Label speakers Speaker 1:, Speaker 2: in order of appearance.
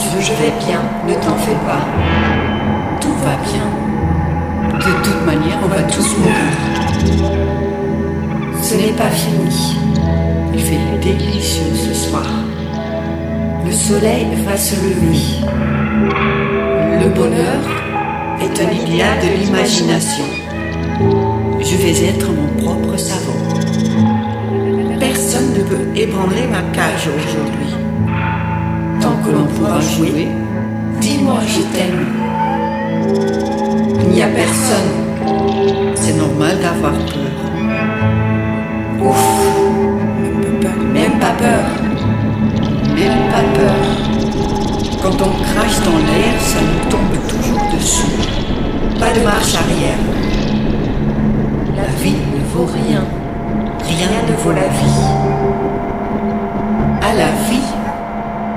Speaker 1: Je vais bien, ne t'en fais pas. Tout va bien. De toute manière, on va tous mourir. Ce n'est pas fini. Il fait délicieux ce soir. Le soleil va se lever. Le bonheur est un idéal de l'imagination. Je vais être mon propre savon. Personne ne peut ébranler ma cage aujourd'hui. Tant que l'on pourra jouer, dis-moi je t'aime. Il n'y a personne. C'est normal d'avoir peur. Ouf, même pas peur. Même pas peur. Quand on crache dans l'air, ça nous tombe toujours dessous. Pas de marche arrière. La vie ne vaut rien. Rien ne vaut la vie. À la vie,